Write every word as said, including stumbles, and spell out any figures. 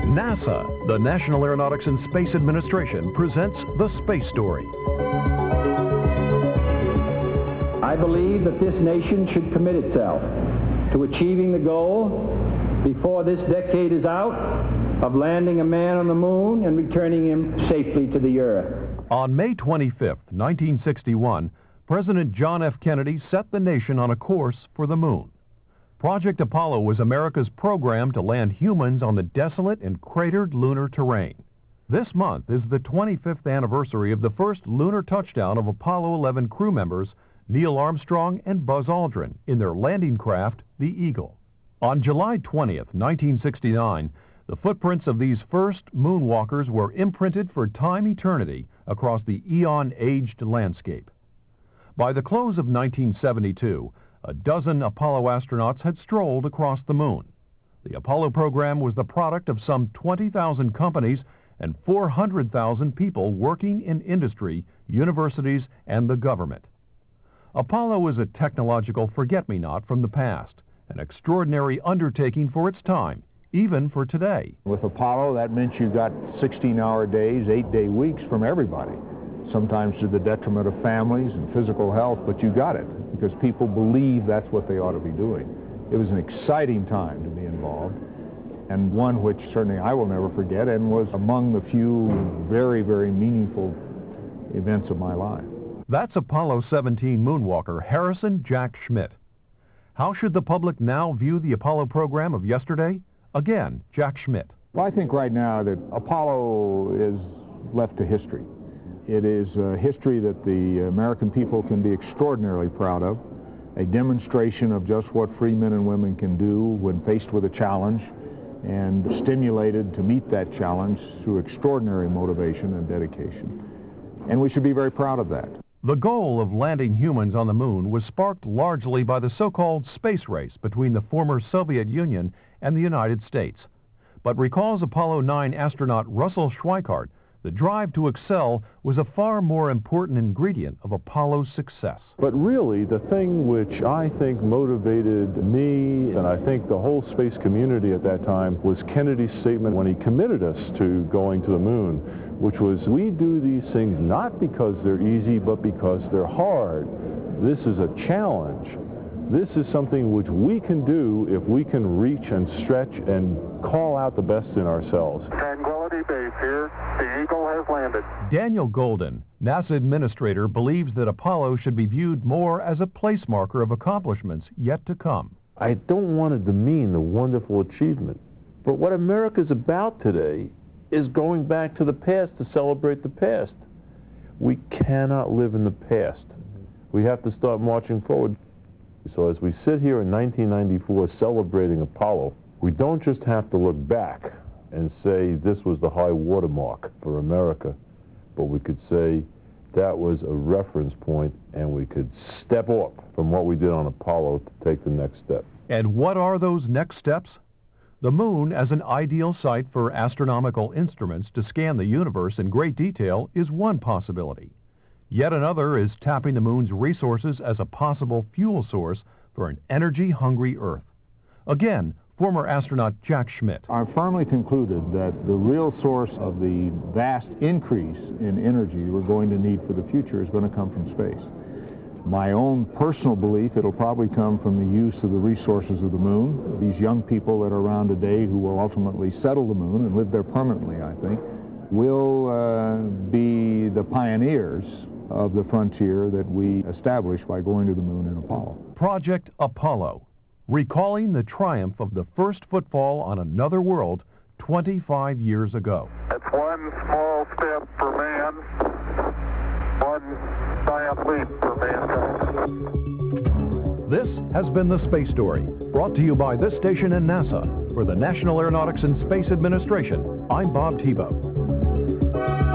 NASA, the National Aeronautics and Space Administration, presents The Space Story. I believe that this nation should commit itself to achieving the goal, before this decade is out, of landing a man on the moon and returning him safely to the Earth. On May twenty-fifth, nineteen sixty-one, President John F. Kennedy set the nation on a course for the moon. Project Apollo was America's program to land humans on the desolate and cratered lunar terrain. This month is the twenty-fifth anniversary of the first lunar touchdown of Apollo eleven crew members Neil Armstrong and Buzz Aldrin in their landing craft, the Eagle. On July twentieth, nineteen sixty-nine, the footprints of these first moonwalkers were imprinted for time eternity across the eon-aged landscape. By the close of nineteen seventy-two, a dozen Apollo astronauts had strolled across the moon. The Apollo program was the product of some twenty thousand companies and four hundred thousand people working in industry, universities, and the government. Apollo is a technological forget-me-not from the past, an extraordinary undertaking for its time, even for today. With Apollo, that meant you got sixteen-hour days, eight-day weeks from everybody, sometimes to the detriment of families and physical health, but you got it because people believe that's what they ought to be doing. It was an exciting time to be involved, and one which certainly I will never forget and was among the few very, very meaningful events of my life. That's Apollo seventeen moonwalker Harrison Jack Schmitt. How should the public now view the Apollo program of yesterday? Again, Jack Schmitt. Well, I think right now that Apollo is left to history. It is a history that the American people can be extraordinarily proud of, a demonstration of just what free men and women can do when faced with a challenge, and stimulated to meet that challenge through extraordinary motivation and dedication. And we should be very proud of that. The goal of landing humans on the moon was sparked largely by the so-called space race between the former Soviet Union and the United States. But recalls Apollo nine astronaut Russell Schweickart, the drive to excel was a far more important ingredient of Apollo's success. But really, the thing which I think motivated me, and I think the whole space community at that time, was Kennedy's statement when he committed us to going to the moon, which was, we do these things not because they're easy, but because they're hard. This is a challenge. This is something which we can do if we can reach and stretch and call out the best in ourselves. Tranquility Base here. The Eagle has landed. Daniel Golden, NASA administrator, believes that Apollo should be viewed more as a place marker of accomplishments yet to come. I don't want to demean the wonderful achievement, but what America's about today is going back to the past to celebrate the past. We cannot live in the past. We have to start marching forward. So as we sit here in nineteen ninety-four celebrating Apollo, we don't just have to look back and say this was the high watermark for America, but we could say that was a reference point and we could step up from what we did on Apollo to take the next step. And what are those next steps? The moon, as an ideal site for astronomical instruments to scan the universe in great detail, is one possibility. Yet another is tapping the moon's resources as a possible fuel source for an energy-hungry Earth. Again, former astronaut Jack Schmitt. I've firmly concluded that the real source of the vast increase in energy we're going to need for the future is going to come from space. My own personal belief, it'll probably come from the use of the resources of the moon. These young people that are around today who will ultimately settle the moon and live there permanently, I think, will uh, be the pioneers of the frontier that we established by going to the moon in Apollo. Project Apollo, recalling the triumph of the first footfall on another world twenty-five years ago. It's one small step for man, one giant leap for mankind. This has been The Space Story, brought to you by this station and NASA. For the National Aeronautics and Space Administration, I'm Bob Tebow.